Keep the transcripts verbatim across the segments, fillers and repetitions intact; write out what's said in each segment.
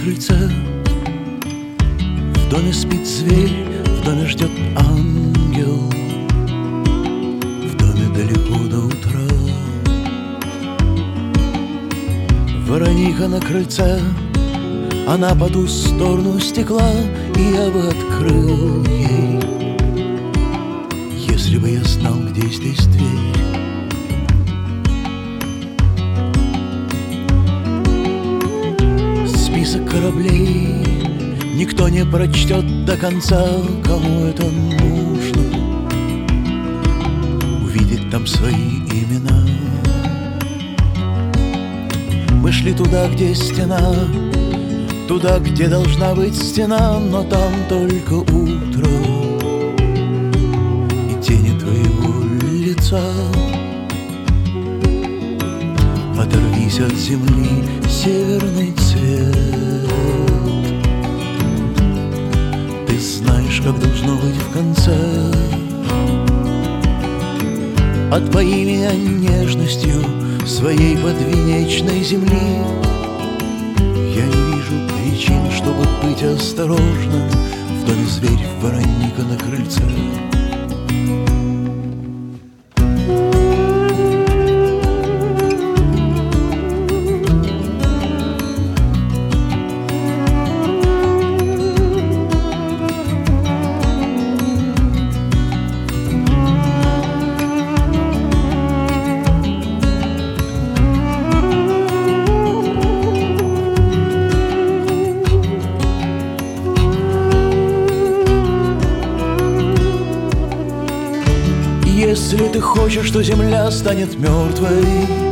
крыльце. В доме спит зверь, в доме ждет ангел, в доме далеко до утра. Вороника на крыльце, она по ту сторону стекла, и я бы открыл ей, если бы я знал, где здесь дверь. Список кораблей никто не прочтет до конца, кому это нужно увидеть там свои имена. Мы шли туда, где стена, туда, где должна быть стена, но там только утро и тени твоего лица. Оторвись от земли, северный цвет. Ты знаешь, как должно быть в конце. Отпои меня нежностью своей подвенечной земли. Я не вижу причин, чтобы быть осторожным. В доме зверь, вороника на крыльце. Если ты хочешь, что земля станет мертвой,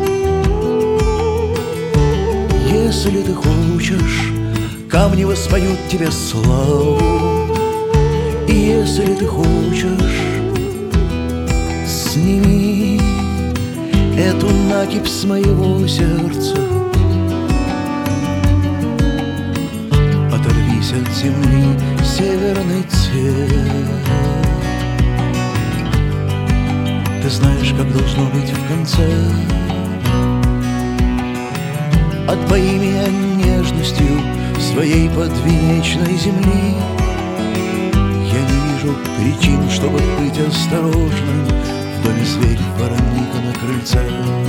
если ты хочешь, камни воспоют тебе славу. И если ты хочешь, сними эту накипь с моего сердца. Оторвись от земли, северный цвет. Ты знаешь, как должно быть в конце. Отпои меня нежностью своей подвенечной земли. Я не вижу причин, чтобы быть осторожным. В доме зверь, вороника на крыльце.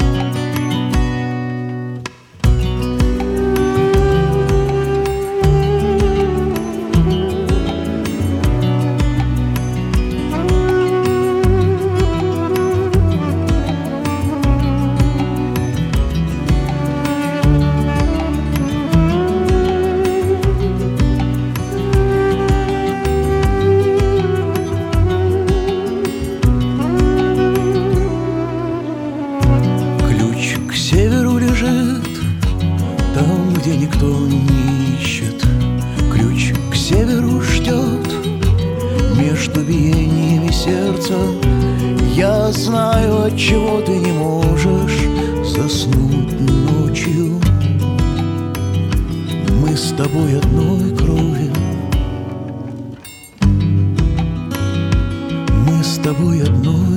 Там, где никто не ищет, ключ к северу ждет. Между биениями сердца я знаю, отчего ты не можешь заснуть ночью. Мы с тобой одной крови, мы с тобой одной